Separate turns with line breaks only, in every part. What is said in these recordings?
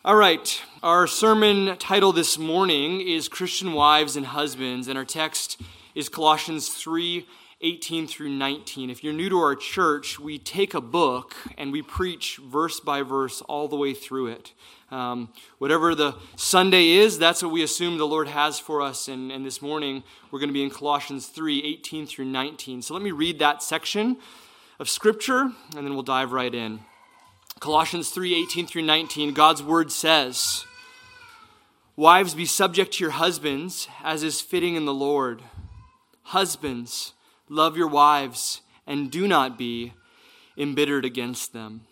All right, our sermon title this morning is Christian Wives and Husbands, and our text is Colossians 3:18 through 19. If you're new to our church, we take a book and we preach verse by verse all the way through it. Whatever the Sunday is, that's what we assume the Lord has for us, and this morning we're going to be in Colossians 3:18 through 19. So let me read that section of Scripture, and then we'll dive right in. Colossians 3:18 through 19, God's word says, "Wives, be subject to your husbands, as is fitting in the Lord. Husbands, love your wives, and do not be embittered against them."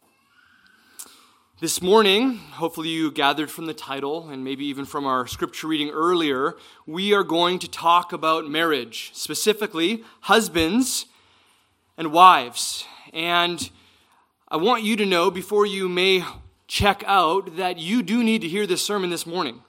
This morning, hopefully you gathered from the title, and maybe even from our scripture reading earlier, we are going to talk about marriage, specifically husbands and wives. And I want you to know, before you may check out, that you do need to hear this sermon this morning.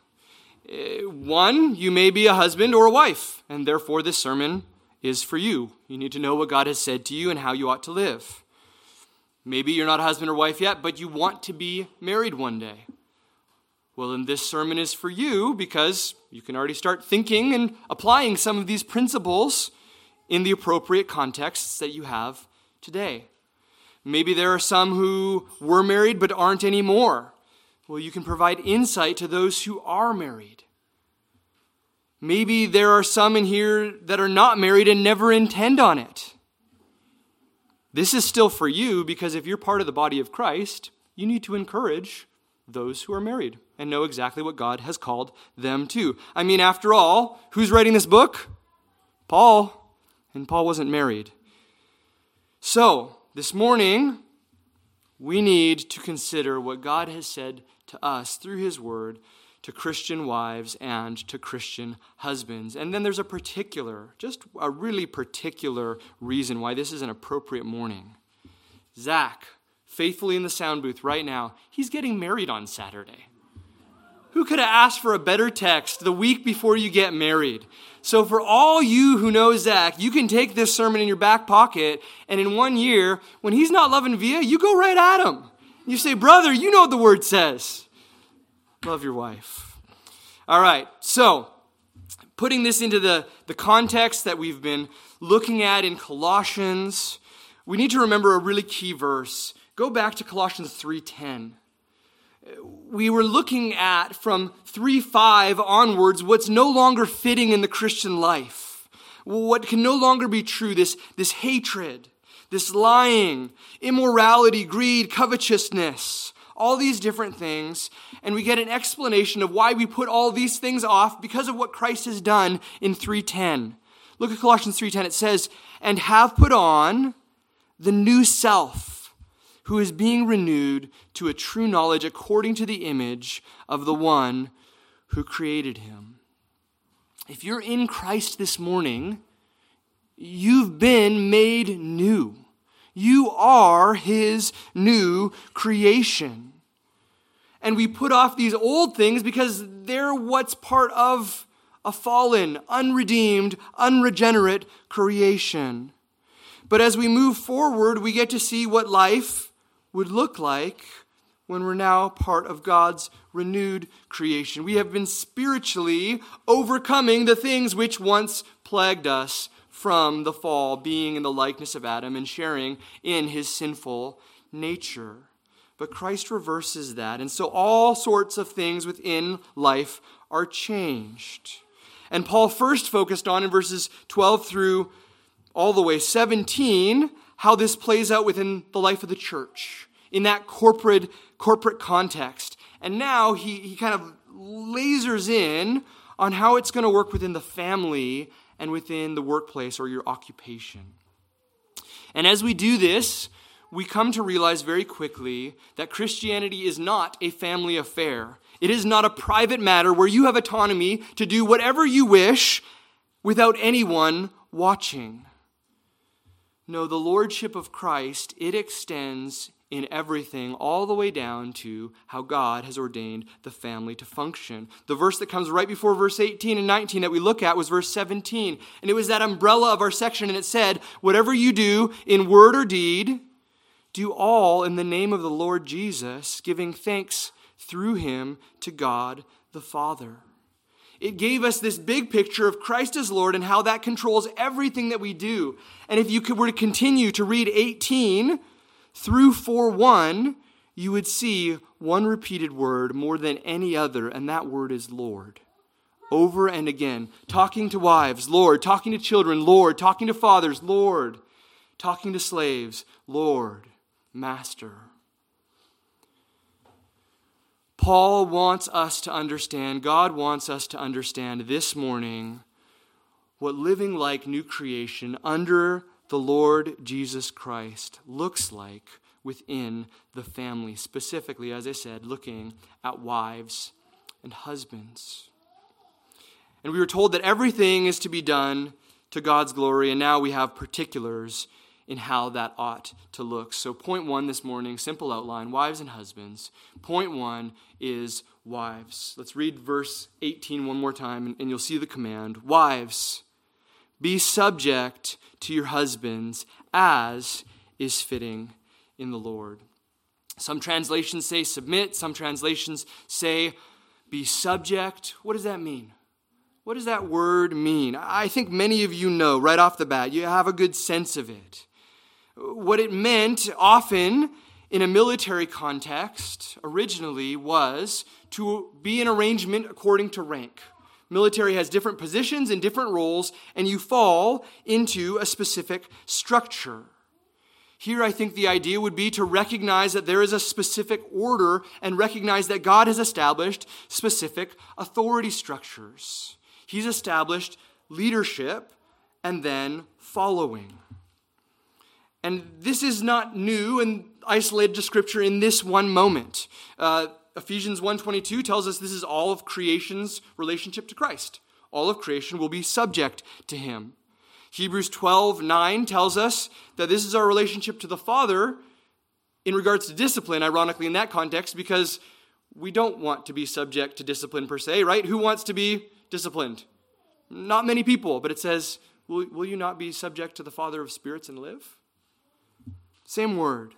One, you may be a husband or a wife, and therefore this sermon is for you. You need to know what God has said to you and how you ought to live. Maybe you're not a husband or wife yet, but you want to be married one day. Well, then this sermon is for you because you can already start thinking and applying some of these principles in the appropriate contexts that you have today. Maybe there are some who were married but aren't anymore. Well, you can provide insight to those who are married. Maybe there are some in here that are not married and never intend on it. This is still for you because if you're part of the body of Christ, you need to encourage those who are married and know exactly what God has called them to. I mean, after all, who's writing this book? Paul. And Paul wasn't married. So, this morning, we need to consider what God has said to us through His Word to Christian wives and to Christian husbands. And then there's just a really particular reason why this is an appropriate morning. Zach, faithfully in the sound booth right now, he's getting married on Saturday. Who could have asked for a better text the week before you get married? So for all you who know Zach, you can take this sermon in your back pocket, and in 1 year, when he's not loving Via, you go right at him. You say, "Brother, you know what the word says. Love your wife." All right, so putting this into the context that we've been looking at in Colossians, we need to remember a really key verse. Go back to Colossians 3:10. We were looking at from 3:5 onwards what's no longer fitting in the Christian life. What can no longer be true, this hatred, this lying, immorality, greed, covetousness, all these different things. And we get an explanation of why we put all these things off because of what Christ has done in 3:10. Look at Colossians 3:10. It says, "And have put on the new self, who is being renewed to a true knowledge according to the image of the one who created him." If you're in Christ this morning, you've been made new. You are His new creation. And we put off these old things because they're what's part of a fallen, unredeemed, unregenerate creation. But as we move forward, we get to see what life would look like when we're now part of God's renewed creation. We have been spiritually overcoming the things which once plagued us from the fall, being in the likeness of Adam and sharing in his sinful nature. But Christ reverses that, and so all sorts of things within life are changed. And Paul first focused on in verses 12 through all the way 17, how this plays out within the life of the church, in that corporate context. And now he kind of lasers in on how it's going to work within the family and within the workplace or your occupation. And as we do this, we come to realize very quickly that Christianity is not a family affair. It is not a private matter where you have autonomy to do whatever you wish without anyone watching. No, the lordship of Christ, it extends in everything all the way down to how God has ordained the family to function. The verse that comes right before verse 18 and 19 that we look at was verse 17. And it was that umbrella of our section, and it said, "Whatever you do in word or deed, do all in the name of the Lord Jesus, giving thanks through him to God the Father. It gave us this big picture of Christ as Lord and how that controls everything that we do. And if you were to continue to read 18 through 4:1, you would see one repeated word more than any other, and that word is Lord. Over and again, talking to wives, Lord, talking to children, Lord, talking to fathers, Lord, talking to slaves, Lord, Master. Paul wants us to understand, God wants us to understand this morning what living like new creation under the Lord Jesus Christ looks like within the family, specifically, as I said, looking at wives and husbands. And we were told that everything is to be done to God's glory, and now we have particulars in how that ought to look. So point one this morning, simple outline, wives and husbands. Point one is wives. Let's read verse 18 one more time, and you'll see the command. Wives, be subject to your husbands as is fitting in the Lord. Some translations say submit. Some translations say be subject. What does that mean? What does that word mean? I think many of you know right off the bat. You have a good sense of it. What it meant often in a military context originally was to be an arrangement according to rank. Military has different positions and different roles, and you fall into a specific structure. Here, I think the idea would be to recognize that there is a specific order and recognize that God has established specific authority structures. He's established leadership and then following. And this is not new and isolated to Scripture in this one moment. Ephesians 1:22 tells us this is all of creation's relationship to Christ. All of creation will be subject to him. Hebrews 12:9 tells us that this is our relationship to the Father in regards to discipline, ironically in that context, because we don't want to be subject to discipline per se, right? Who wants to be disciplined? Not many people, but it says, will you not be subject to the Father of spirits and live? Same word.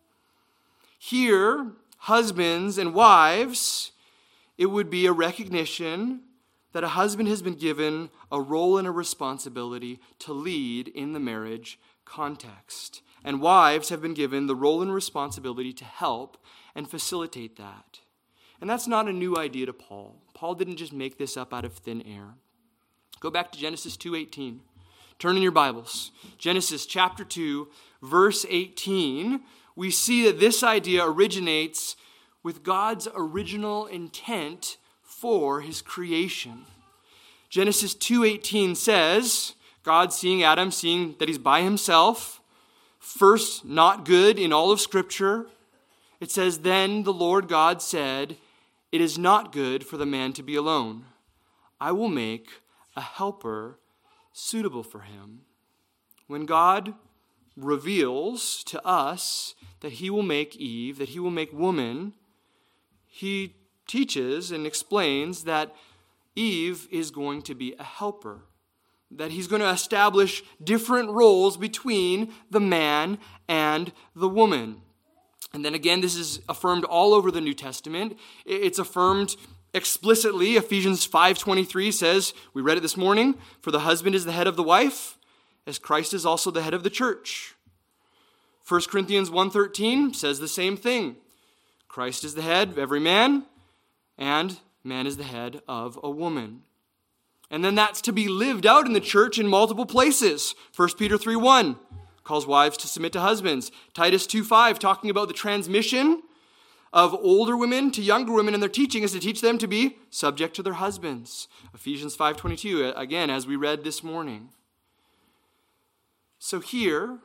Here, husbands and wives, it would be a recognition that a husband has been given a role and a responsibility to lead in the marriage context. And wives have been given the role and responsibility to help and facilitate that. And that's not a new idea to Paul. Paul didn't just make this up out of thin air. Go back to Genesis 2:18. Turn in your Bibles. Genesis chapter 2, verse 18. We see that this idea originates with God's original intent for his creation. Genesis 2:18 says, God seeing Adam, seeing that he's by himself, first not good in all of Scripture, it says, then the Lord God said, it is not good for the man to be alone. I will make a helper suitable for him. When God reveals to us that he will make Eve, that he will make woman, he teaches and explains that Eve is going to be a helper, that he's going to establish different roles between the man and the woman. And then again, this is affirmed all over the New Testament. It's affirmed explicitly. Ephesians 5:23 says, we read it this morning, for the husband is the head of the wife, as Christ is also the head of the church. 1 Corinthians 1:13 says the same thing. Christ is the head of every man, and man is the head of a woman. And then that's to be lived out in the church in multiple places. 1 Peter 3:1 calls wives to submit to husbands. Titus 2:5 talking about the transmission of older women to younger women, and their teaching is to teach them to be subject to their husbands. Ephesians 5:22, again, as we read this morning. So here,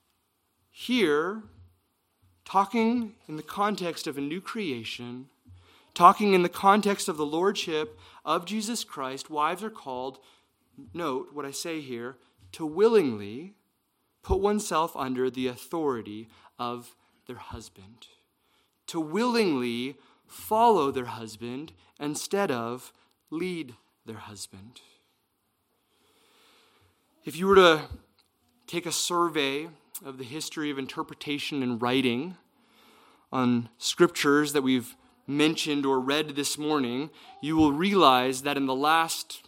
talking in the context of a new creation, talking in the context of the lordship of Jesus Christ, wives are called, note what I say here, to willingly put oneself under the authority of their husband. To willingly follow their husband instead of lead their husband. If you were to take a survey of the history of interpretation and writing on scriptures that we've mentioned or read this morning, you will realize that in the last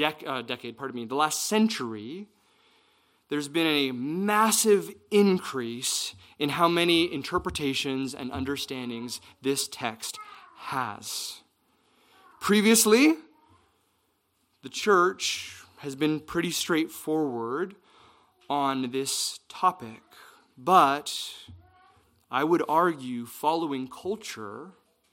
the last century, there's been a massive increase in how many interpretations and understandings this text has. Previously, the church has been pretty straightforward on this topic, but I would argue, following culture,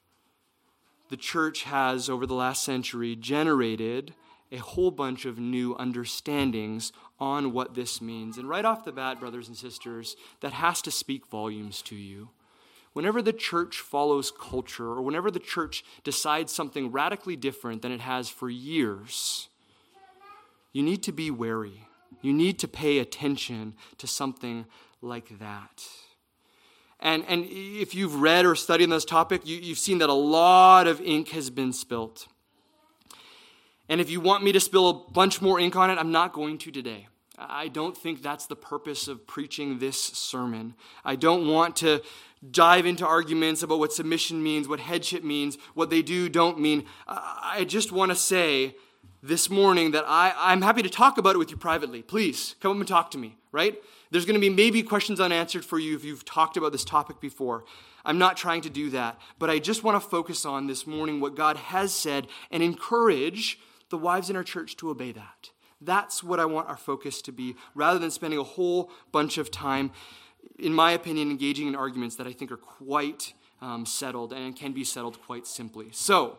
the church has, over the last century, generated a whole bunch of new understandings on what this means. And right off the bat, brothers and sisters, that has to speak volumes to you. Whenever the church follows culture, or whenever the church decides something radically different than it has for years, you need to be wary. You need to pay attention to something like that. And if you've read or studied on this topic, you've seen that a lot of ink has been spilt. And if you want me to spill a bunch more ink on it, I'm not going to today. I don't think that's the purpose of preaching this sermon. I don't want to dive into arguments about what submission means, what headship means, what they do, don't mean. I just want to say this morning that I'm happy to talk about it with you privately. Please, come up and talk to me, right? There's going to be maybe questions unanswered for you if you've talked about this topic before. I'm not trying to do that, but I just want to focus on this morning what God has said and encourage the wives in our church to obey that. That's what I want our focus to be, rather than spending a whole bunch of time, in my opinion, engaging in arguments that I think are quite settled and can be settled quite simply. So,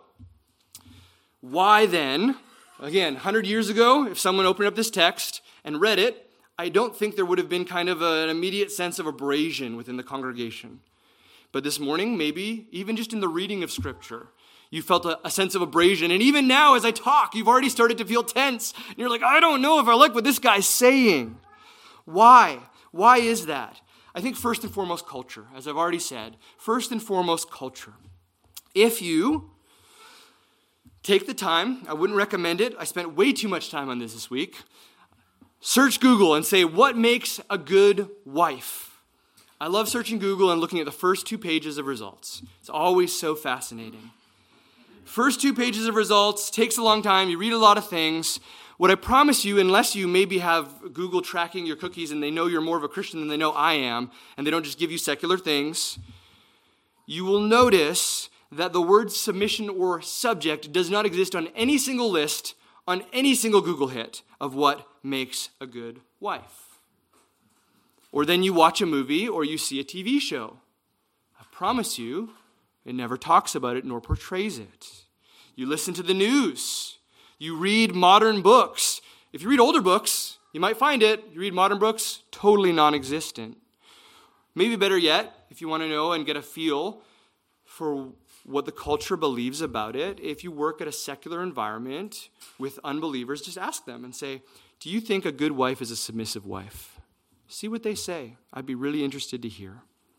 why then, again, 100 years ago, if someone opened up this text and read it, I don't think there would have been kind of an immediate sense of abrasion within the congregation. But this morning, maybe, even just in the reading of Scripture, you felt a sense of abrasion. And even now, as I talk, you've already started to feel tense. And you're like, I don't know if I like what this guy's saying. Why? Why is that? I think first and foremost, culture. As I've already said, first and foremost, culture. If you take the time, I wouldn't recommend it. I spent way too much time on this week. Search Google and say, what makes a good wife? I love searching Google and looking at the first 2 pages of results. It's always so fascinating. First 2 pages of results, takes a long time, you read a lot of things. What I promise you, unless you maybe have Google tracking your cookies and they know you're more of a Christian than they know I am, and they don't just give you secular things, you will notice that the word submission or subject does not exist on any single list, on any single Google hit of what makes a good wife. Or then you watch a movie or you see a TV show. I promise you, it never talks about it nor portrays it. You listen to the news. You read modern books. If you read older books, you might find it. You read modern books, totally non-existent. Maybe better yet, if you want to know and get a feel for what the culture believes about it, if you work at a secular environment with unbelievers, just ask them and say, do you think a good wife is a submissive wife? See what they say. I'd be really interested to hear.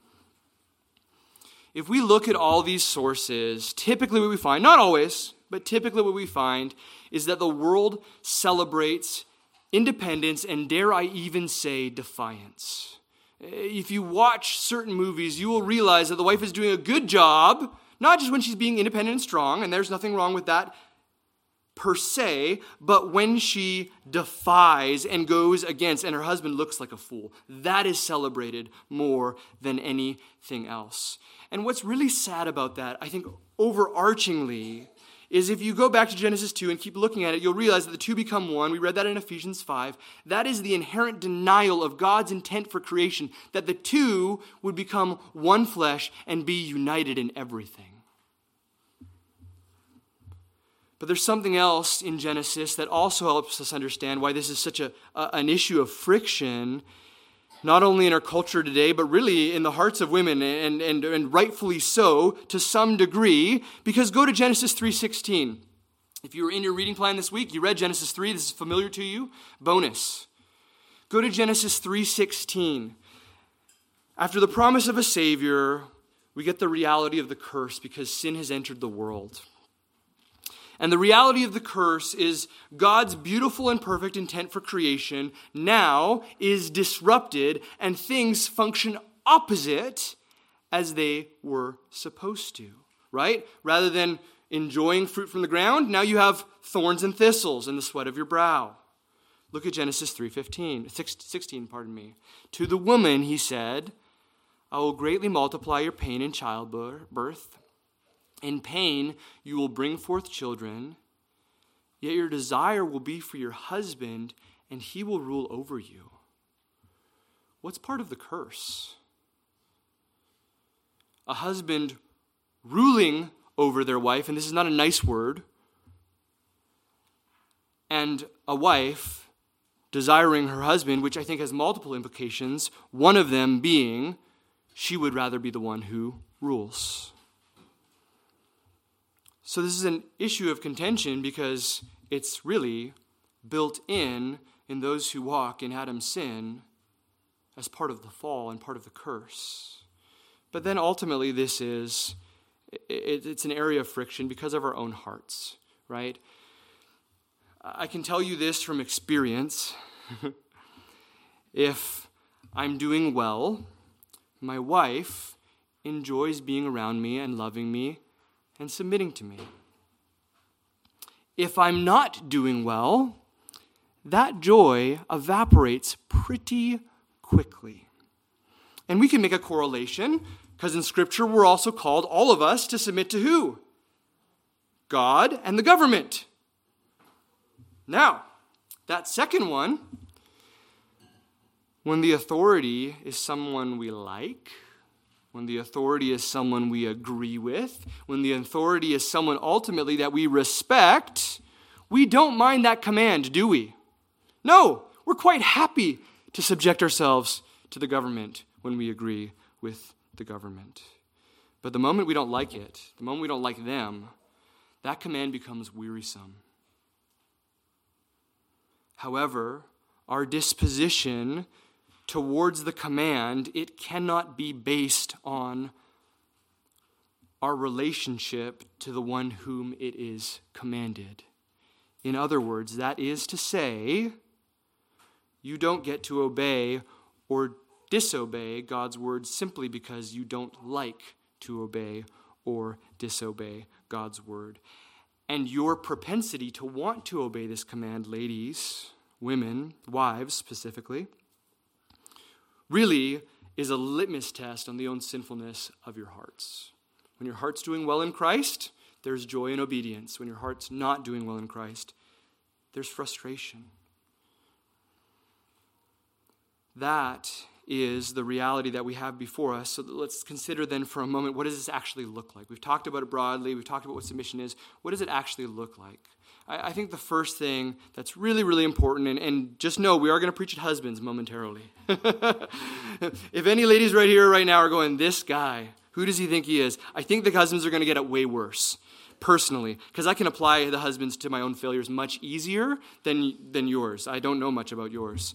If we look at all these sources, typically what we find, not always, but typically what we find is that the world celebrates independence and, dare I even say, defiance. If you watch certain movies, you will realize that the wife is doing a good job, not just when she's being independent and strong, and there's nothing wrong with that per se, but when she defies and goes against, and her husband looks like a fool. That is celebrated more than anything else. And what's really sad about that, I think overarchingly, is if you go back to Genesis 2 and keep looking at it, you'll realize that the two become one. We read that in Ephesians 5. That is the inherent denial of God's intent for creation, that the two would become one flesh and be united in everything. But there's something else in Genesis that also helps us understand why this is such an issue of friction, not only in our culture today, but really in the hearts of women, and rightfully so to some degree, because go to Genesis 3:16. If you were in your reading plan this week, you read Genesis 3, this is familiar to you, bonus. Go to Genesis 3:16. After the promise of a Savior, we get the reality of the curse because sin has entered the world. And the reality of the curse is God's beautiful and perfect intent for creation now is disrupted and things function opposite as they were supposed to. right? Rather than enjoying fruit from the ground, now you have thorns and thistles in the sweat of your brow. Look at Genesis 3:16. To the woman he said, I will greatly multiply your pain in childbirth. In pain you will bring forth children, yet your desire will be for your husband, and he will rule over you. What's part of the curse? A husband ruling over their wife, and this is not a nice word, and a wife desiring her husband, which I think has multiple implications, one of them being she would rather be the one who rules. So this is an issue of contention because it's really built in those who walk in Adam's sin as part of the fall and part of the curse. But then ultimately it's an area of friction because of our own hearts, right? I can tell you this from experience. If I'm doing well, my wife enjoys being around me and loving me and submitting to me. If I'm not doing well, that joy evaporates pretty quickly. And we can make a correlation, because in Scripture we're also called, all of us, to submit to who? God and the government. Now, that second one, when the authority is someone we like, when the authority is someone we agree with, when the authority is someone ultimately that we respect, we don't mind that command, do we? No, we're quite happy to subject ourselves to the government when we agree with the government. But the moment we don't like it, the moment we don't like them, that command becomes wearisome. However, our disposition towards the command, it cannot be based on our relationship to the one whom it is commanded. In other words, that is to say, you don't get to obey or disobey God's word simply because you don't like to obey or disobey God's word. And your propensity to want to obey this command, ladies, women, wives specifically, really is a litmus test on the own sinfulness of your hearts. When your heart's doing well in Christ, there's joy and obedience. When your heart's not doing well in Christ, there's frustration. That is the reality that we have before us. So let's consider then for a moment, what does this actually look like? We've talked about it broadly. We've talked about what submission is. What does it actually look like? I think the first thing that's really, really important, and just know we are going to preach at husbands momentarily. If any ladies right here, right now are going, this guy, who does he think he is? I think the husbands are going to get it way worse, personally, because I can apply the husbands to my own failures much easier than yours. I don't know much about yours.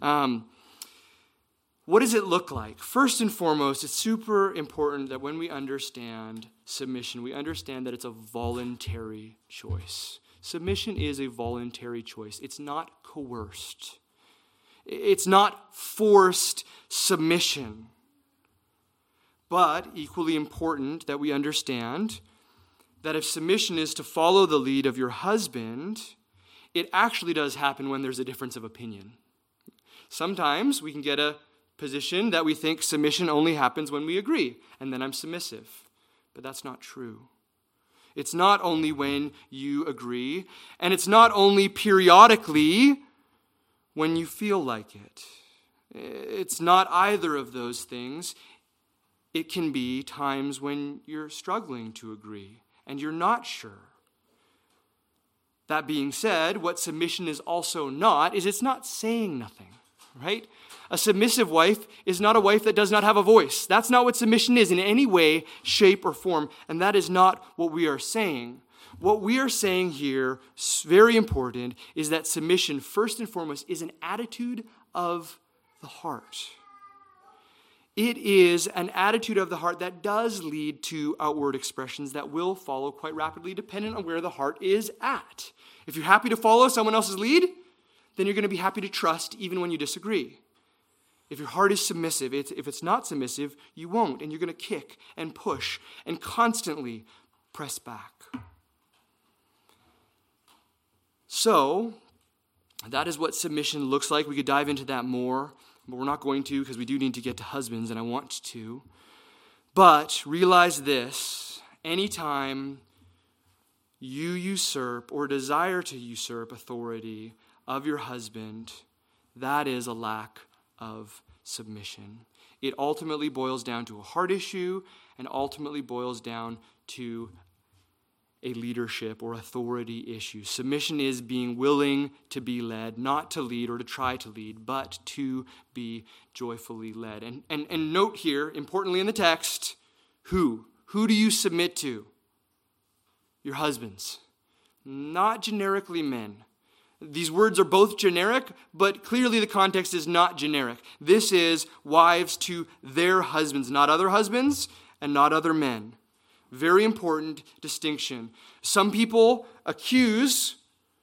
What does it look like? First and foremost, it's super important that when we understand submission, we understand that it's a voluntary choice. Submission is a voluntary choice. It's not coerced. It's not forced submission. But equally important that we understand that if submission is to follow the lead of your husband, it actually does happen when there's a difference of opinion. Sometimes we can get a position that we think submission only happens when we agree, and then I'm submissive. But that's not true. It's not only when you agree, and it's not only periodically when you feel like it. It's not either of those things. It can be times when you're struggling to agree, and you're not sure. That being said, what submission is also not is it's not saying nothing, right? A submissive wife is not a wife that does not have a voice. That's not what submission is in any way, shape, or form. And that is not what we are saying. What we are saying here, very important, is that submission, first and foremost, is an attitude of the heart. It is an attitude of the heart that does lead to outward expressions that will follow quite rapidly, depending on where the heart is at. If you're happy to follow someone else's lead, then you're going to be happy to trust even when you disagree. If your heart is submissive, if it's not submissive, you won't, and you're going to kick and push and constantly press back. So, that is what submission looks like. We could dive into that more, but we're not going to because we do need to get to husbands, and I want to. But realize this: anytime you usurp or desire to usurp authority of your husband, that is a lack of submission. It ultimately boils down to a heart issue and ultimately boils down to a leadership or authority issue. Submission is being willing to be led, not to lead or to try to lead, but to be joyfully led. And note here, importantly in the text, who? Who do you submit to? Your husbands, not generically men. These words are both generic, but clearly the context is not generic. This is wives to their husbands, not other husbands and not other men. Very important distinction. Some people accuse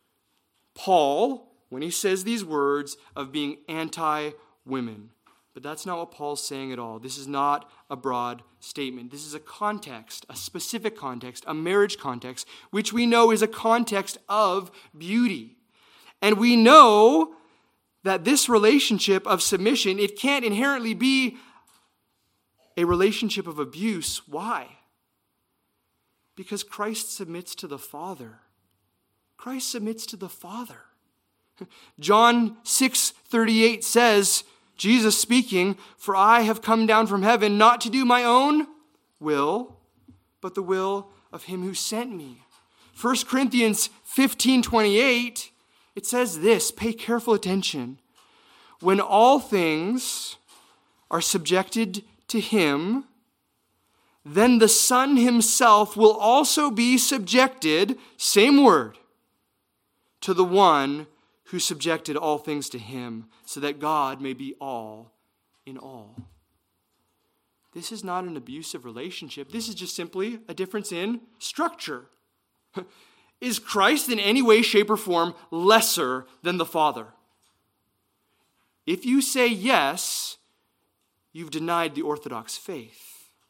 Paul, when he says these words, of being anti-women. But that's not what Paul's saying at all. This is not a broad statement. This is a context, a specific context, a marriage context, which we know is a context of beauty. And we know that this relationship of submission, it can't inherently be a relationship of abuse. Why? Because Christ submits to the Father. Christ submits to the Father. John 6:38 says, Jesus speaking, "For I have come down from heaven not to do my own will, but the will of him who sent me." 1 Corinthians 15:28, it says this, pay careful attention. "When all things are subjected to him, then the Son himself will also be subjected," same word, "to the one who subjected all things to him, so that God may be all in all." This is not an abusive relationship. This is just simply a difference in structure. Is Christ in any way, shape, or form lesser than the Father? If you say yes, you've denied the Orthodox faith.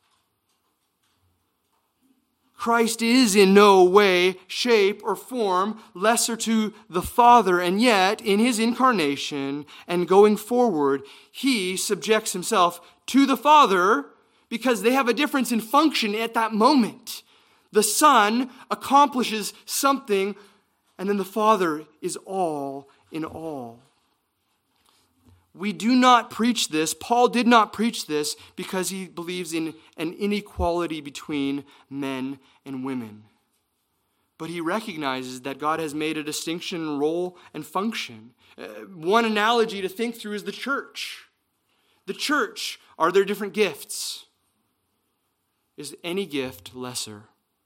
Christ is in no way, shape, or form lesser to the Father, and yet in his incarnation and going forward, he subjects himself to the Father because they have a difference in function at that moment. The Son accomplishes something, and then the Father is all in all. We do not preach this. Paul did not preach this because he believes in an inequality between men and women. But he recognizes that God has made a distinction in role and function. One analogy to think through is the church. The church, are there different gifts? Is any gift lesser?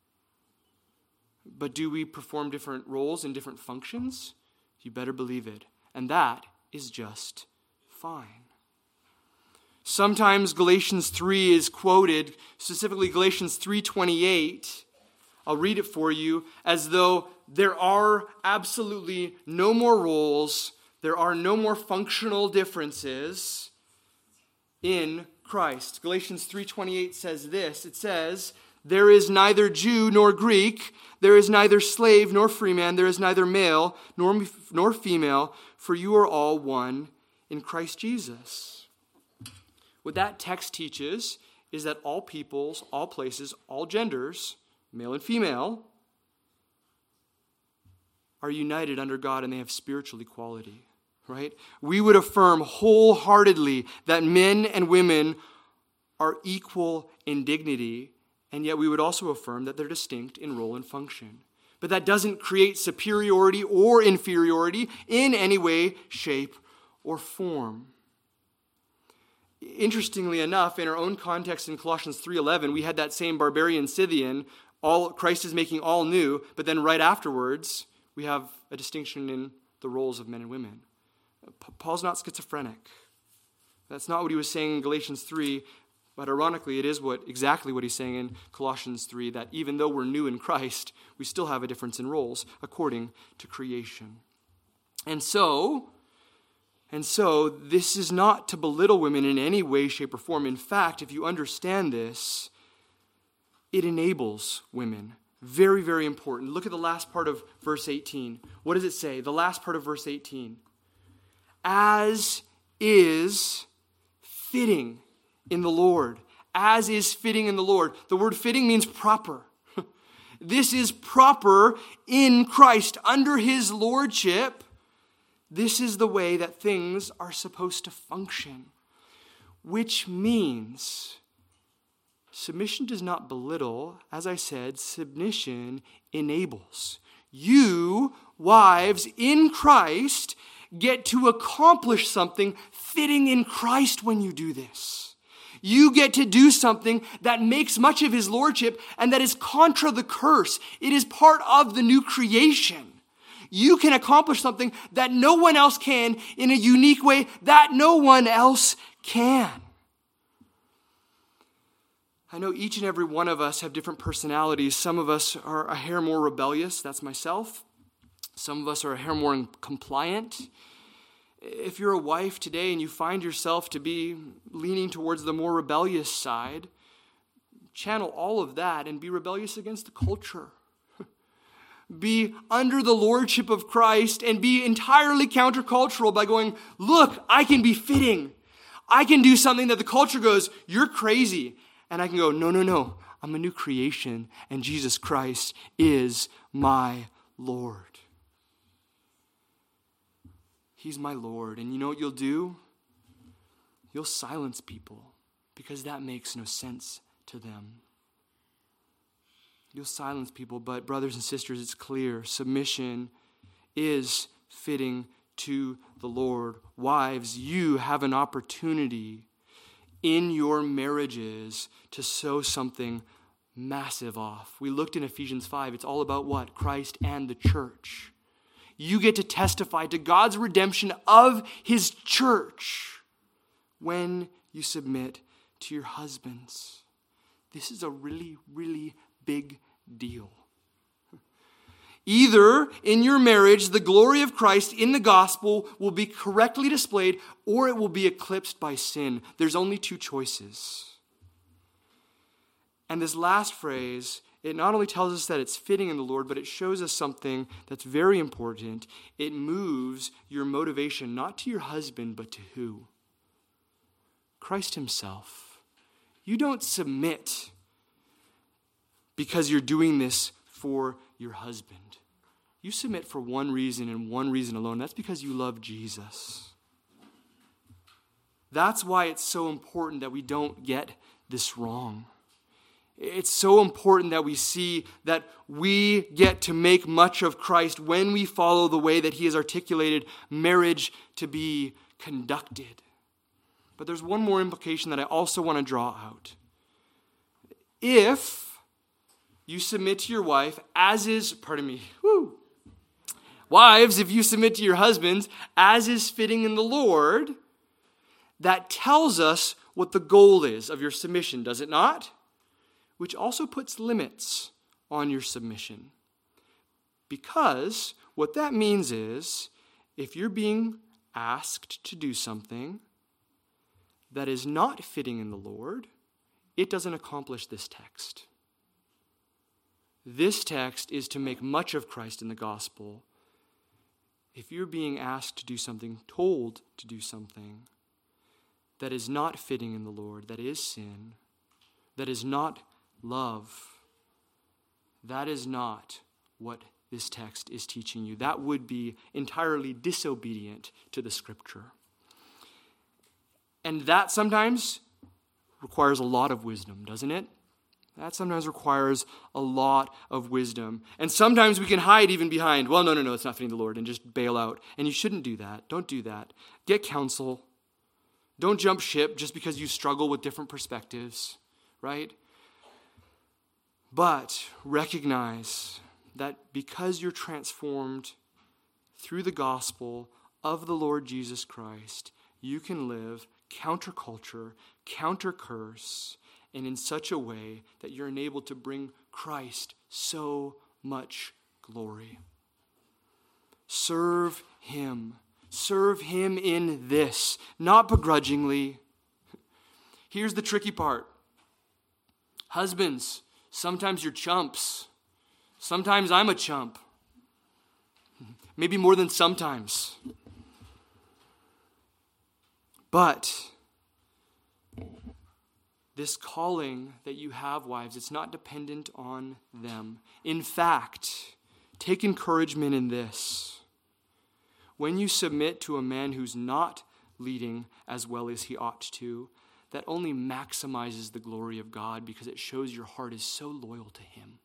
But do we perform different roles and different functions? You better believe it. And that is just fine. Sometimes Galatians 3 is quoted, specifically Galatians 3:28. I'll read it for you, as though there are absolutely no more roles, there are no more functional differences in Christ. Galatians 3:28 says this. It says, "There is neither Jew nor Greek, there is neither slave nor free man, there is neither male nor female, for you are all one in Christ Jesus." What that text teaches is that all peoples, all places, all genders, male and female, are united under God and they have spiritual equality, right? We would affirm wholeheartedly that men and women are equal in dignity, and yet we would also affirm that they're distinct in role and function. But that doesn't create superiority or inferiority in any way, shape, or form. Interestingly enough, in our own context in Colossians 3:11, we had that same barbarian Scythian, Christ is making all new, but then right afterwards, we have a distinction in the roles of men and women. Paul's not schizophrenic. That's not what he was saying in Galatians 3, but ironically, it is exactly what he's saying in Colossians 3, that even though we're new in Christ, we still have a difference in roles according to creation. And so, this is not to belittle women in any way, shape, or form. In fact, if you understand this, it enables women Very, very important. Look at the last part of verse 18. What does it say? The last part of verse 18. As is fitting in the Lord. As is fitting in the Lord. The word fitting means proper. This is proper in Christ. Under his lordship, this is the way that things are supposed to function. Which means submission does not belittle. As I said, submission enables. You, wives in Christ, get to accomplish something fitting in Christ when you do this. You get to do something that makes much of his lordship and that is contra the curse. It is part of the new creation. You can accomplish something that no one else can in a unique way that no one else can. I know each and every one of us have different personalities. Some of us are a hair more rebellious. That's myself. Some of us are a hair more compliant. If you're a wife today and you find yourself to be leaning towards the more rebellious side, channel all of that and be rebellious against the culture. Be under the lordship of Christ and be entirely countercultural by going, look, I can be fitting. I can do something that the culture goes, you're crazy. And I can go, no, I'm a new creation and Jesus Christ is my Lord. He's my Lord. And you know what you'll do? You'll silence people because that makes no sense to them. You'll silence people, but brothers and sisters, it's clear. Submission is fitting to the Lord. Wives, you have an opportunity in your marriages to sow something massive off. We looked in Ephesians 5. It's all about what? Christ and the church. You get to testify to God's redemption of his church when you submit to your husbands. This is a really, really big deal. Either in your marriage, the glory of Christ in the gospel will be correctly displayed, or it will be eclipsed by sin. There's only two choices. And this last phrase, it not only tells us that it's fitting in the Lord, but it shows us something that's very important. It moves your motivation not to your husband, but to who? Christ himself. You don't submit because you're doing this for your husband. You submit for one reason and one reason alone. That's because you love Jesus. That's why it's so important that we don't get this wrong. It's so important that we see that we get to make much of Christ when we follow the way that he has articulated marriage to be conducted. But there's one more implication that I also want to draw out. If you submit to your wife, wives, if you submit to your husbands, as is fitting in the Lord, that tells us what the goal is of your submission, does it not? Which also puts limits on your submission. Because what that means is, if you're being asked to do something that is not fitting in the Lord, it doesn't accomplish this text. This text is to make much of Christ in the gospel. If you're being asked to do something, told to do something that is not fitting in the Lord, that is sin, that is not love, that is not what this text is teaching you. That would be entirely disobedient to the Scripture. And that sometimes requires a lot of wisdom, doesn't it? That sometimes requires a lot of wisdom. And sometimes we can hide even behind, well, no, it's not fitting the Lord, and just bail out. And you shouldn't do that. Don't do that. Get counsel. Don't jump ship just because you struggle with different perspectives, right? But recognize that because you're transformed through the gospel of the Lord Jesus Christ, you can live counterculture, counter-curse, and in such a way that you're enabled to bring Christ so much glory. Serve him. Serve him in this, not begrudgingly. Here's the tricky part. Husbands, sometimes you're chumps. Sometimes I'm a chump. Maybe more than sometimes. But this calling that you have, wives, it's not dependent on them. In fact, take encouragement in this. When you submit to a man who's not leading as well as he ought to, that only maximizes the glory of God because it shows your heart is so loyal to him.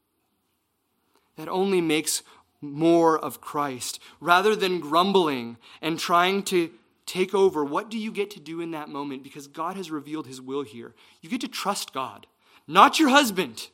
That only makes more of Christ. Rather than grumbling and trying to take over, what do you get to do in that moment? Because God has revealed his will here. You get to trust God, not your husband.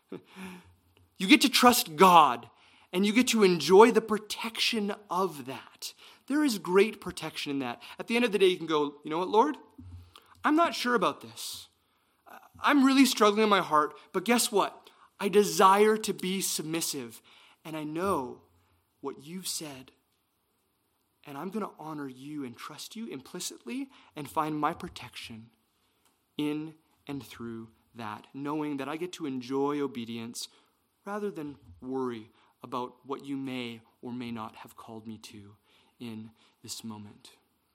You get to trust God, and you get to enjoy the protection of that. There is great protection in that. At the end of the day, you can go, you know what, Lord? I'm not sure about this. I'm really struggling in my heart, but guess what? I desire to be submissive, and I know what you've said, and I'm going to honor you and trust you implicitly and find my protection in and through that, knowing that I get to enjoy obedience rather than worry about what you may or may not have called me to in this moment.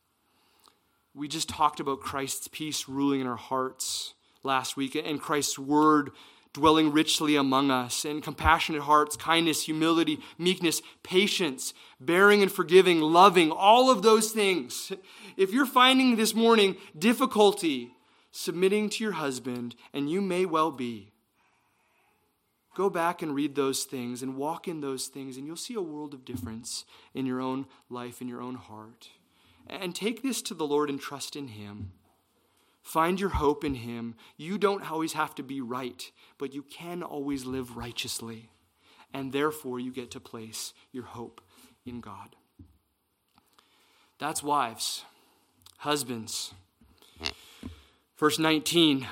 We just talked about Christ's peace ruling in our hearts last week, and Christ's word dwelling richly among us, and compassionate hearts, kindness, humility, meekness, patience, bearing and forgiving, loving, all of those things. If you're finding this morning difficulty submitting to your husband, and you may well be, go back and read those things and walk in those things, and you'll see a world of difference in your own life, in your own heart. And take this to the Lord and trust in him. Find your hope in him. You don't always have to be right, but you can always live righteously. And therefore, you get to place your hope in God. That's wives. Husbands. Verse 19.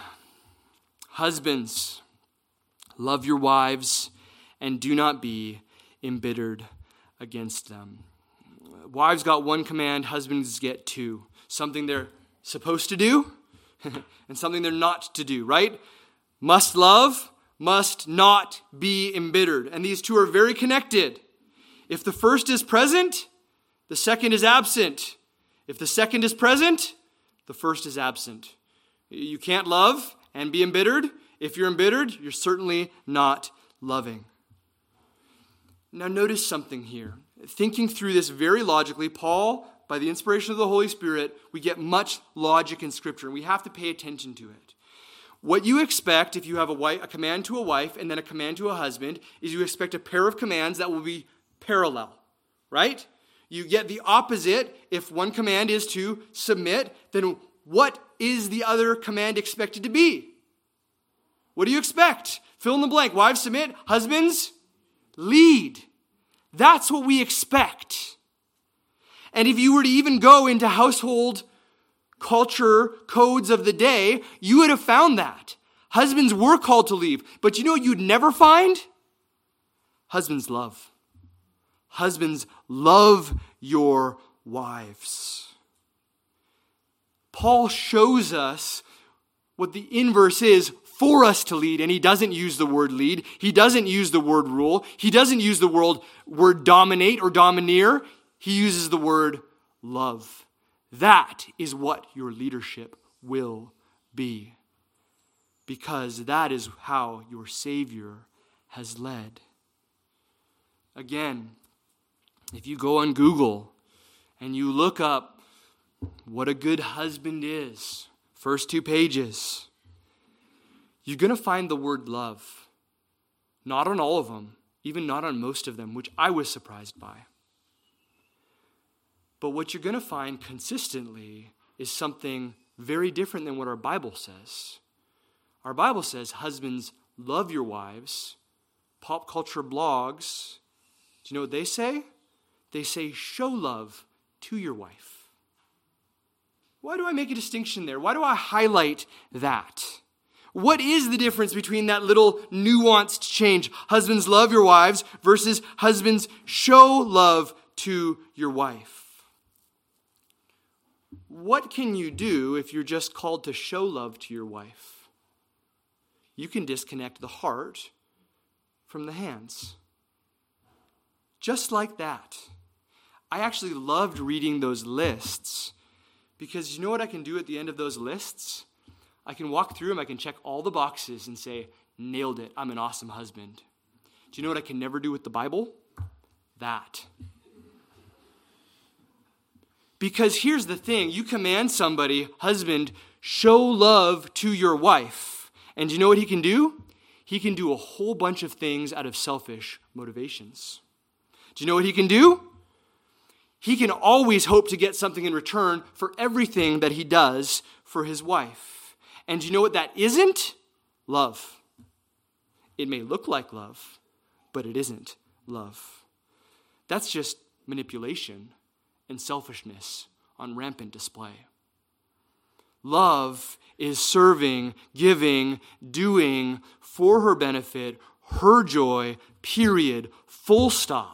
Husbands, love your wives and do not be embittered against them. Wives got one command, husbands get two. Something they're supposed to do and something they're not to do, right? Must love, must not be embittered. And these two are very connected. If the first is present, the second is absent. If the second is present, the first is absent. You can't love and be embittered. If you're embittered, you're certainly not loving. Now notice something here. Thinking through this very logically, Paul, by the inspiration of the Holy Spirit, we get much logic in Scripture, and we have to pay attention to it. What you expect if you have a command to a wife and then a command to a husband is you expect a pair of commands that will be parallel, right? You get the opposite. If one command is to submit, then what is the other command expected to be? What do you expect? Fill in the blank. Wives, submit. Husbands, lead. That's what we expect. And if you were to even go into household culture codes of the day, you would have found that. Husbands were called to leave. But you know what you'd never find? Husbands love. Husbands, love your wives. Paul shows us what the inverse is for us to lead, and he doesn't use the word lead. He doesn't use the word rule. He doesn't use the word dominate or domineer. He uses the word love. That is what your leadership will be, because that is how your Savior has led. Again, if you go on Google and you look up what a good husband is, first 2 pages, you're going to find the word love. Not on all of them, even not on most of them, which I was surprised by. But what you're going to find consistently is something very different than what our Bible says. Our Bible says, husbands, love your wives. Pop culture blogs, do you know what they say? They say, show love to your wife. Why do I make a distinction there? Why do I highlight that? What is the difference between that little nuanced change? Husbands, love your wives versus husbands, show love to your wife. What can you do if you're just called to show love to your wife? You can disconnect the heart from the hands. Just like that. I actually loved reading those lists because you know what I can do at the end of those lists? I can walk through them, I can check all the boxes and say, nailed it, I'm an awesome husband. Do you know what I can never do with the Bible? That. Because here's the thing, you command somebody, husband, show love to your wife. And do you know what he can do? He can do a whole bunch of things out of selfish motivations. Do you know what he can do? He can always hope to get something in return for everything that he does for his wife. And do you know what that isn't? Love. It may look like love, but it isn't love. That's just manipulation and selfishness on rampant display. Love is serving, giving, doing for her benefit, her joy, period, full stop.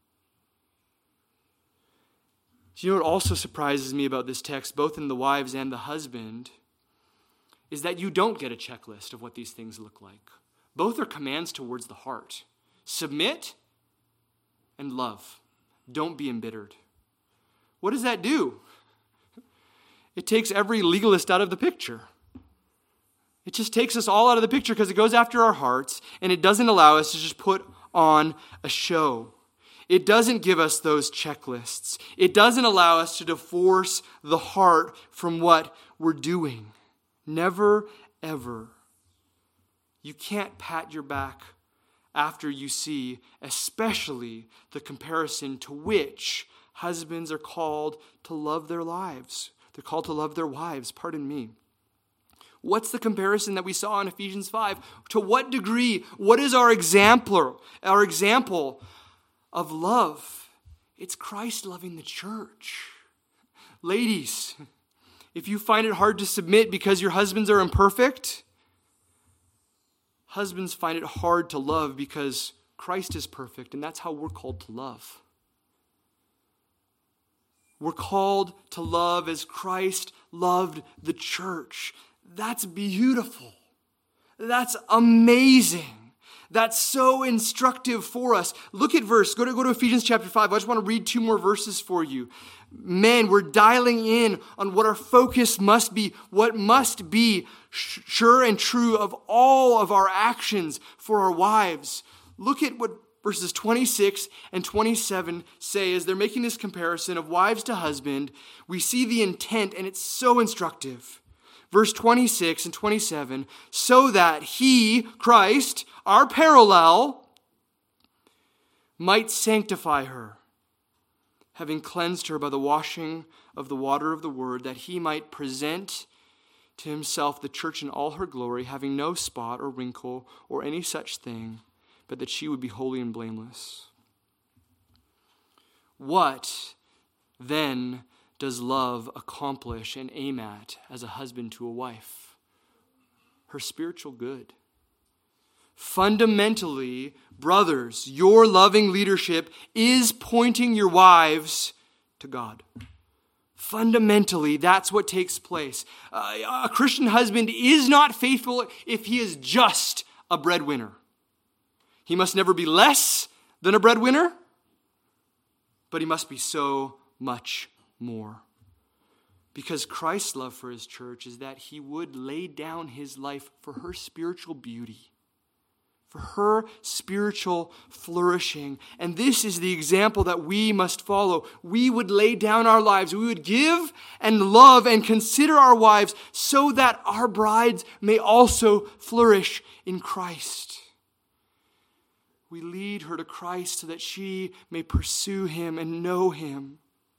Do you know what also surprises me about this text, both in the wives and the husband, is that you don't get a checklist of what these things look like. Both are commands towards the heart. Submit and love. Don't be embittered. What does that do? It takes every legalist out of the picture. It just takes us all out of the picture because it goes after our hearts and it doesn't allow us to just put on a show. It doesn't give us those checklists. It doesn't allow us to divorce the heart from what we're doing. Never, ever. You can't pat your back after you see, especially the comparison to which husbands are called to love their lives. They're called to love their wives, pardon me. What's the comparison that we saw in Ephesians 5? To what degree? What is our example of love? It's Christ loving the church. Ladies, if you find it hard to submit because your husbands are imperfect, husbands find it hard to love because Christ is perfect, and that's how we're called to love. We're called to love as Christ loved the church. That's beautiful. That's amazing. That's so instructive for us. Look at go to Ephesians chapter 5. I just want to read 2 more verses for you. Men, we're dialing in on what our focus must be, what must be sure and true of all of our actions for our wives. Look at what verses 26 and 27 say as they're making this comparison of wives to husband. We see the intent, and it's so instructive. Verse 26 and 27, so that he, Christ, our parallel, might sanctify her, having cleansed her by the washing of the water of the word, that he might present to himself the church in all her glory, having no spot or wrinkle or any such thing, but that she would be holy and blameless. What then does love accomplish and aim at as a husband to a wife? Her spiritual good. Fundamentally, brothers, your loving leadership is pointing your wives to God. Fundamentally, that's what takes place. A Christian husband is not faithful if he is just a breadwinner. He must never be less than a breadwinner, but he must be so much more. Because Christ's love for his church is that he would lay down his life for her spiritual beauty, for her spiritual flourishing. And this is the example that we must follow. We would lay down our lives. We would give and love and consider our wives so that our brides may also flourish in Christ. We lead her to Christ so that she may pursue him and know him.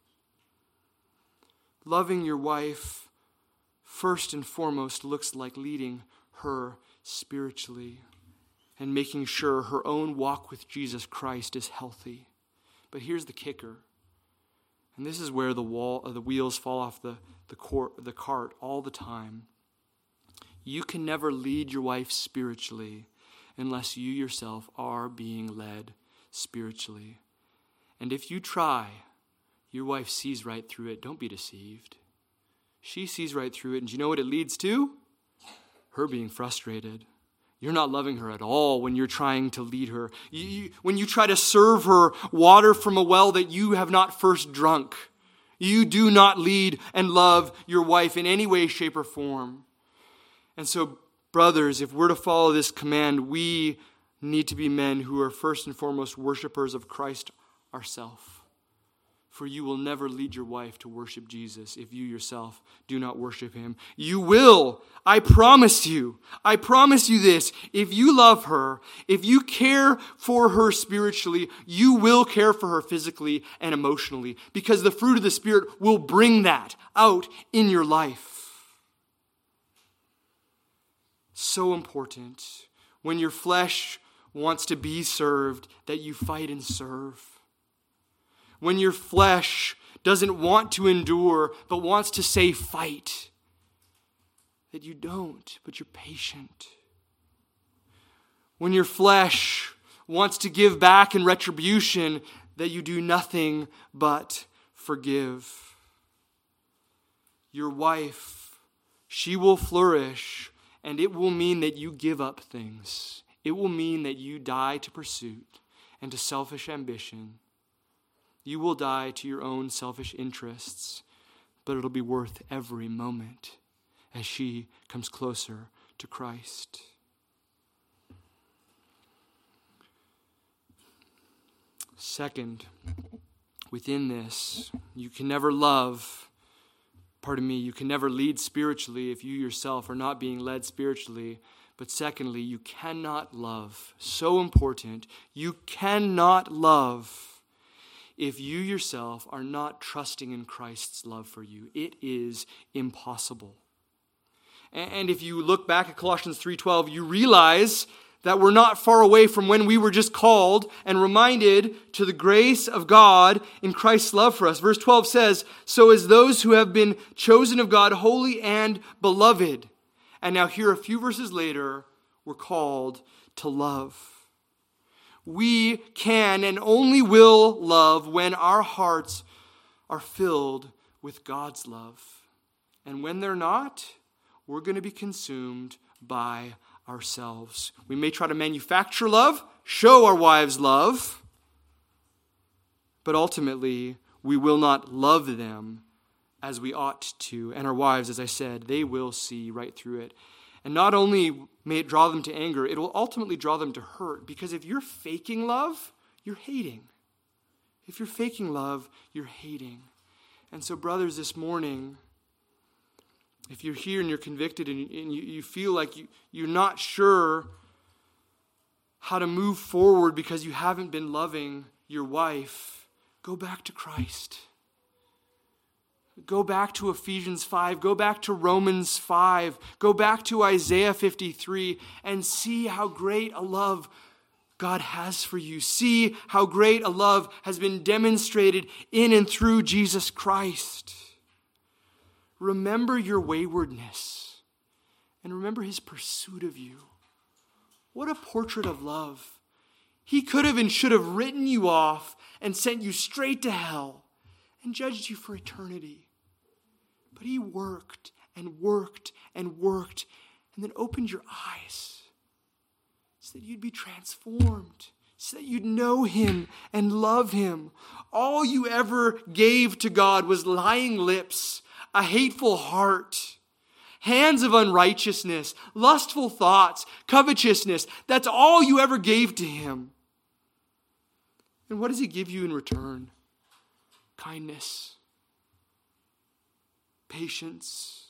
Loving your wife, first and foremost, looks like leading her spiritually and making sure her own walk with Jesus Christ is healthy. But here's the kicker, and this is where the wheels fall off the cart all the time. You can never lead your wife spiritually unless you yourself are being led spiritually. And if you try, your wife sees right through it. Don't be deceived. She sees right through it. And do you know what it leads to? Her being frustrated. you're not loving her at all when you're trying to lead her. When you try to serve her water from a well that you have not first drunk. You do not lead and love your wife in any way, shape, or form. And so, brothers, if we're to follow this command, we need to be men who are first and foremost worshipers of Christ ourselves. For you will never lead your wife to worship Jesus if you yourself do not worship him. You will. I promise you. I promise you this. If you love her, if you care for her spiritually, you will care for her physically and emotionally, because the fruit of the Spirit will bring that out in your life. So important. When your flesh wants to be served, that you fight and serve. When your flesh doesn't want to endure, but wants to say fight, that you don't, but you're patient. When your flesh wants to give back in retribution, that you do nothing but forgive. Your wife, she will flourish, and it will mean that you give up things. It will mean that you die to pursuit and to selfish ambition. You will die to your own selfish interests, but it'll be worth every moment as she comes closer to Christ. Second, within this, you can never lead spiritually if you yourself are not being led spiritually. But secondly, you cannot love. So important. You cannot love if you yourself are not trusting in Christ's love for you. It is impossible. And if you look back at Colossians 3:12, you realize that we're not far away from when we were just called and reminded to the grace of God in Christ's love for us. Verse 12 says, "So as those who have been chosen of God, holy and beloved." And now here, a few verses later, we're called to love. We can and only will love when our hearts are filled with God's love. And when they're not, we're going to be consumed by ourselves. We may try to manufacture love, show our wives love, but ultimately we will not love them as we ought to. And our wives, as I said, they will see right through it. And not only may it draw them to anger, it will ultimately draw them to hurt. Because if you're faking love, you're hating. If you're faking love, you're hating. And so, brothers, this morning, if you're here and you're convicted and you feel like you're not sure how to move forward because you haven't been loving your wife, go back to Christ. Go back to Ephesians 5. Go back to Romans 5. Go back to Isaiah 53 and see how great a love God has for you. See how great a love has been demonstrated in and through Jesus Christ. Remember your waywardness and remember his pursuit of you. What a portrait of love. He could have and should have written you off and sent you straight to hell and judged you for eternity. But he worked and worked and worked and then opened your eyes so that you'd be transformed, so that you'd know him and love him. All you ever gave to God was lying lips, a hateful heart, hands of unrighteousness, lustful thoughts, covetousness. That's all you ever gave to him. And what does he give you in return? Kindness, patience.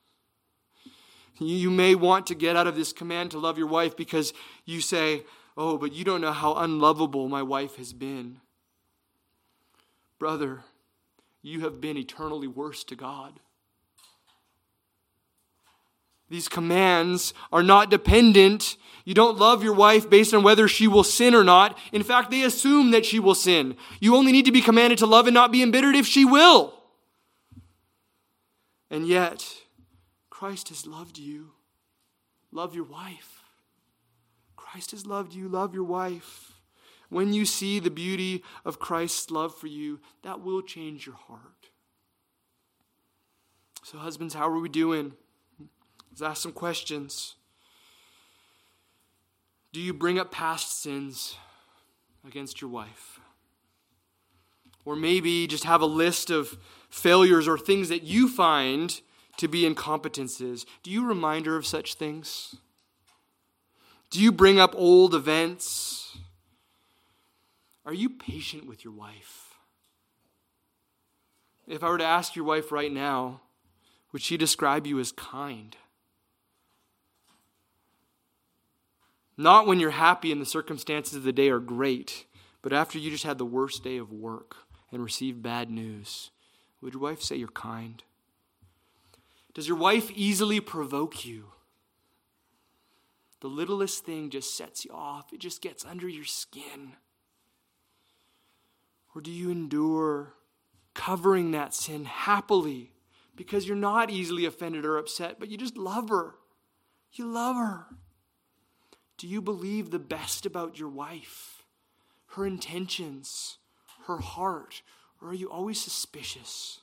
You may want to get out of this command to love your wife because you say, "Oh, but you don't know how unlovable my wife has been." Brother, you have been eternally worse to God. These commands are not dependent. You don't love your wife based on whether she will sin or not. In fact, they assume that she will sin. You only need to be commanded to love and not be embittered if she will. And yet, Christ has loved you. Love your wife. Christ has loved you. Love your wife. When you see the beauty of Christ's love for you, that will change your heart. So husbands, how are we doing? Let's ask some questions. Do you bring up past sins against your wife? Or maybe just have a list of failures or things that you find to be incompetences. Do you remind her of such things? Do you bring up old events? Are you patient with your wife? If I were to ask your wife right now, would she describe you as kind? Not when you're happy and the circumstances of the day are great, but after you just had the worst day of work and received bad news. Would your wife say you're kind? Does your wife easily provoke you? The littlest thing just sets you off. It just gets under your skin. Or do you endure covering that sin happily because you're not easily offended or upset, but you just love her? You love her. Do you believe the best about your wife, her intentions, her heart, or are you always suspicious?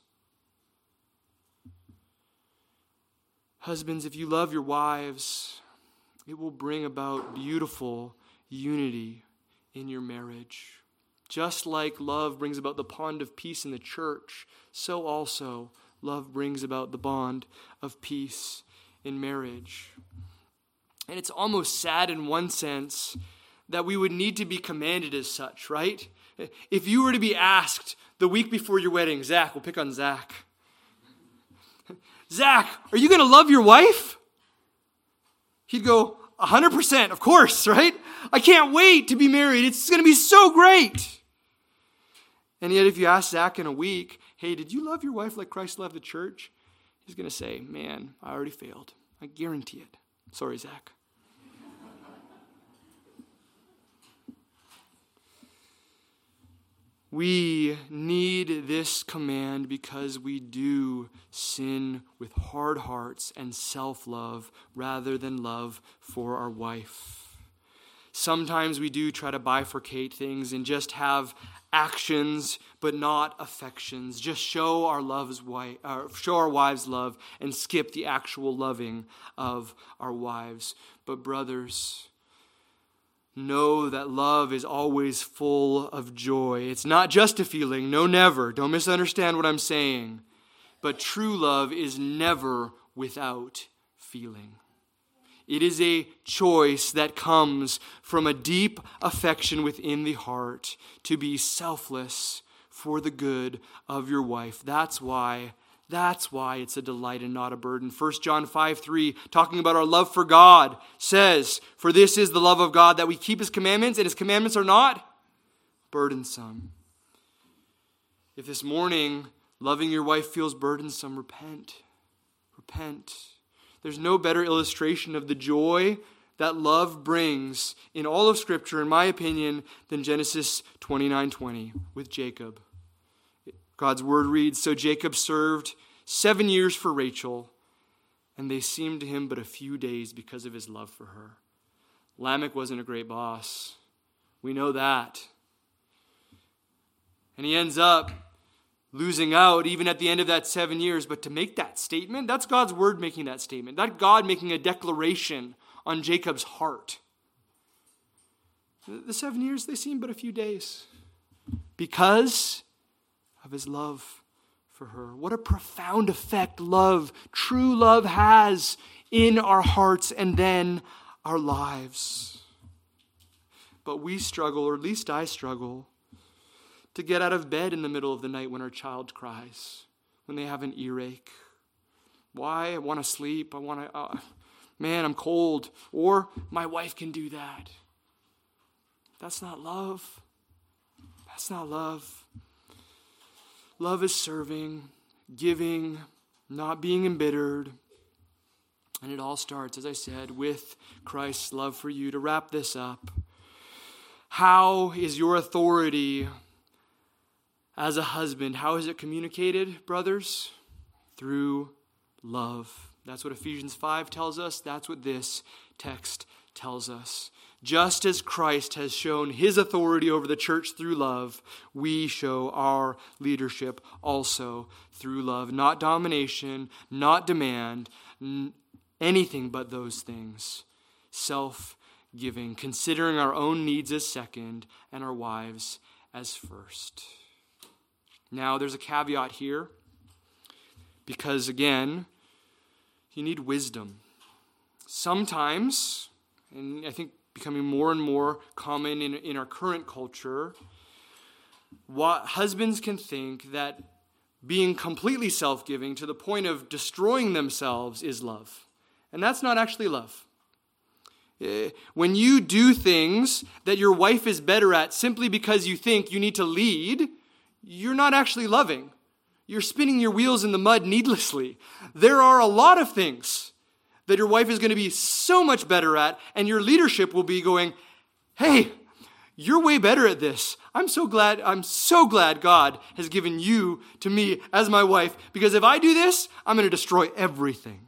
Husbands, if you love your wives, it will bring about beautiful unity in your marriage. Just like love brings about the bond of peace in the church, so also love brings about the bond of peace in marriage. And it's almost sad in one sense that we would need to be commanded as such, right? If you were to be asked the week before your wedding, Zach, we'll pick on Zach. Zach, are you going to love your wife? He'd go, 100%, of course, right? I can't wait to be married. It's going to be so great. And yet if you ask Zach in a week, hey, did you love your wife like Christ loved the church? He's going to say, man, I already failed. I guarantee it. Sorry, Zach. We need this command because we do sin with hard hearts and self-love rather than love for our wife. Sometimes we do try to bifurcate things and just have actions but not affections. Just show our wives love and skip the actual loving of our wives. But brothers, know that love is always full of joy. It's not just a feeling. No, never. Don't misunderstand what I'm saying. But true love is never without feeling. It is a choice that comes from a deep affection within the heart to be selfless for the good of your wife. That's why it's a delight and not a burden. 1 John 5:3, talking about our love for God, says, "For this is the love of God, that we keep His commandments, and His commandments are not burdensome." If this morning loving your wife feels burdensome, repent. Repent. There's no better illustration of the joy that love brings in all of Scripture, in my opinion, than Genesis 29:20 with Jacob. God's word reads, "So Jacob served 7 years for Rachel, and they seemed to him but a few days because of his love for her." Lamech wasn't a great boss. We know that. And he ends up losing out even at the end of that 7 years. But to make that statement, that's God's word making that statement. That's God making a declaration on Jacob's heart. The 7 years, they seem but a few days because of his love for her. What a profound effect true love has in our hearts and then our lives. But we struggle, or at least I struggle, to get out of bed in the middle of the night when our child cries, when they have an earache. Why? I want to sleep. Man, I'm cold. Or my wife can do that. That's not love. That's not love. Love is serving, giving, not being embittered. And it all starts, as I said, with Christ's love for you. To wrap this up, how is your authority as a husband, how is it communicated, brothers? Through love. That's what Ephesians 5 tells us. That's what this text tells us. Just as Christ has shown his authority over the church through love, we show our leadership also through love. Not domination, not demand, anything but those things. giving, considering our own needs as second and our wives as first. Now, there's a caveat here because, again, you need wisdom. Sometimes, and I think becoming more and more common in our current culture, husbands can think that being completely self-giving to the point of destroying themselves is love. And that's not actually love. When you do things that your wife is better at simply because you think you need to lead, you're not actually loving. You're spinning your wheels in the mud needlessly. There are a lot of things that your wife is going to be so much better at, and your leadership will be going, hey, you're way better at this. I'm so glad God has given you to me as my wife, because if I do this, I'm going to destroy everything.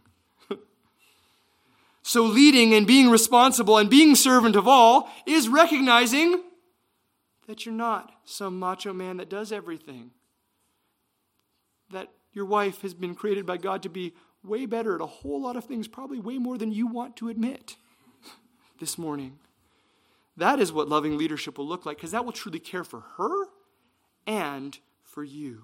So leading and being responsible and being servant of all is recognizing that you're not some macho man that does everything. That your wife has been created by God to be way better at a whole lot of things, probably way more than you want to admit this morning. That is what loving leadership will look like, because that will truly care for her and for you.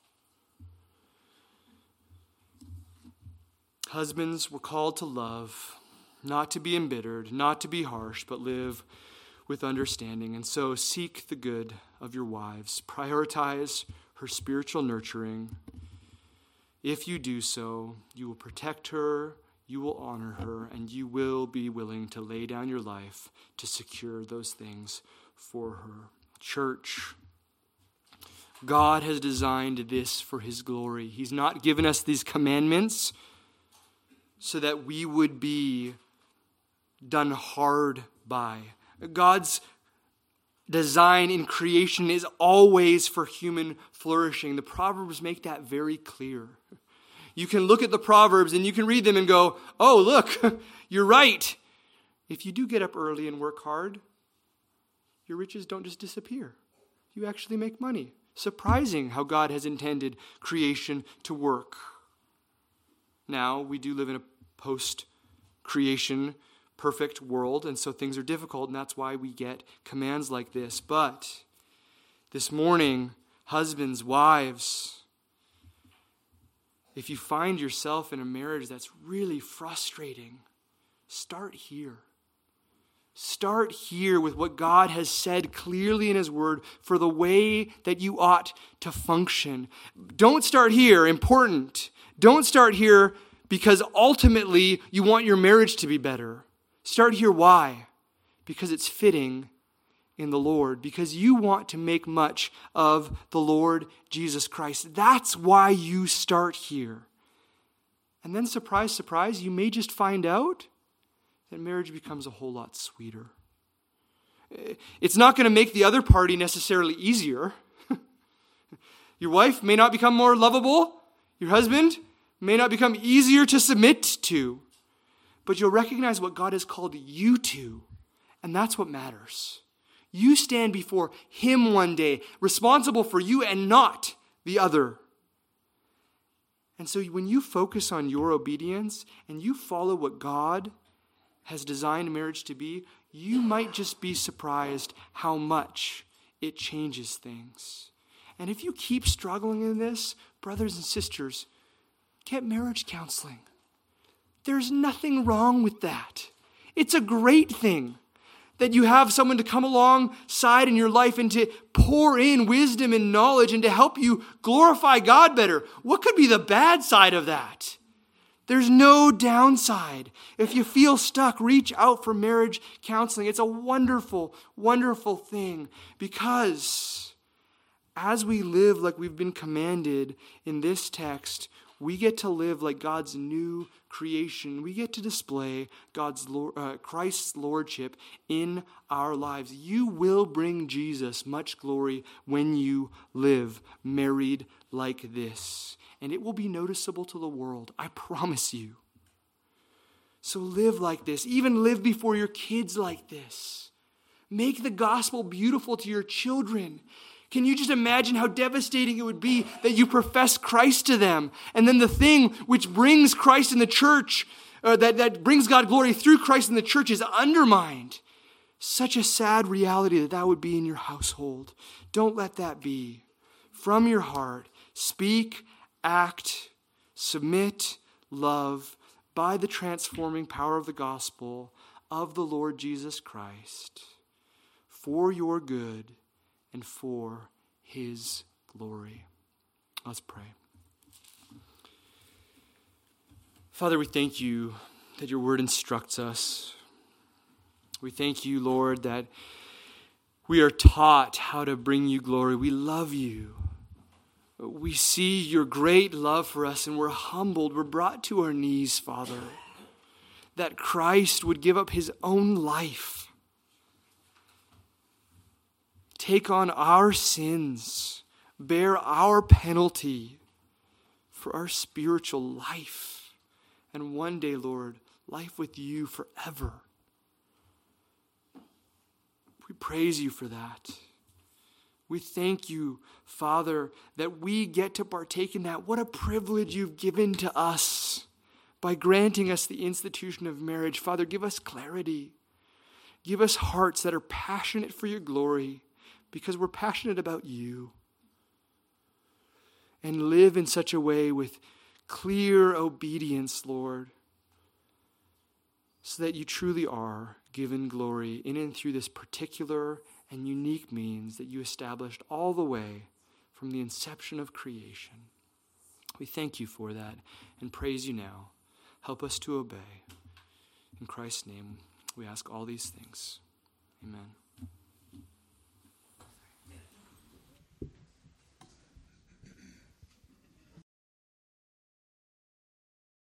Husbands were called to love, not to be embittered, not to be harsh, but live with understanding. And so seek the good of your wives. Prioritize her spiritual nurturing. If you do so, you will protect her, you will honor her, and you will be willing to lay down your life to secure those things for her. Church, God has designed this for his glory. He's not given us these commandments so that we would be done hard by. God's design in creation is always for human flourishing. The Proverbs make that very clear. You can look at the Proverbs and you can read them and go, oh, look, you're right. If you do get up early and work hard, your riches don't just disappear. You actually make money. Surprising how God has intended creation to work. Now, we do live in a post-creation perfect world, and so things are difficult, and that's why we get commands like this. But this morning, husbands, wives, if you find yourself in a marriage that's really frustrating, start here. Start here with what God has said clearly in his word for the way that you ought to function. Don't start here, important. Don't start here because ultimately you want your marriage to be better. Start here, why? Because it's fitting in the Lord. Because you want to make much of the Lord Jesus Christ. That's why you start here. And then, surprise, surprise, you may just find out that marriage becomes a whole lot sweeter. It's not going to make the other party necessarily easier. Your wife may not become more lovable. Your husband may not become easier to submit to. But you'll recognize what God has called you to, and that's what matters. You stand before him one day, responsible for you and not the other. And so when you focus on your obedience and you follow what God has designed marriage to be, you might just be surprised how much it changes things. And if you keep struggling in this, brothers and sisters, get marriage counseling. There's nothing wrong with that. It's a great thing that you have someone to come alongside in your life and to pour in wisdom and knowledge and to help you glorify God better. What could be the bad side of that? There's no downside. If you feel stuck, reach out for marriage counseling. It's a wonderful, wonderful thing, because as we live like we've been commanded in this text, we get to live like God's new creation. We get to display Christ's lordship in our lives. You will bring Jesus much glory when you live married like this. And it will be noticeable to the world, I promise you. So live like this. Even live before your kids like this. Make the gospel beautiful to your children. Can you just imagine how devastating it would be that you profess Christ to them, and then the thing which brings Christ in the church, that brings God glory through Christ in the church, is undermined? Such a sad reality that that would be in your household. Don't let that be. From your heart, speak, act, submit, love by the transforming power of the gospel of the Lord Jesus Christ for your good and for his glory. Let's pray. Father, we thank you that your word instructs us. We thank you, Lord, that we are taught how to bring you glory. We love you. We see your great love for us, and we're humbled. We're brought to our knees, Father, that Christ would give up his own life, take on our sins, bear our penalty for our spiritual life, and one day, Lord, life with you forever. We praise you for that. We thank you, Father, that we get to partake in that. What a privilege you've given to us by granting us the institution of marriage. Father, give us clarity. Give us hearts that are passionate for your glory because we're passionate about you. And live in such a way with clear obedience, Lord, so that you truly are given glory in and through this particular and unique means that you established all the way from the inception of creation. We thank you for that and praise you now. Help us to obey. In Christ's name, we ask all these things. Amen.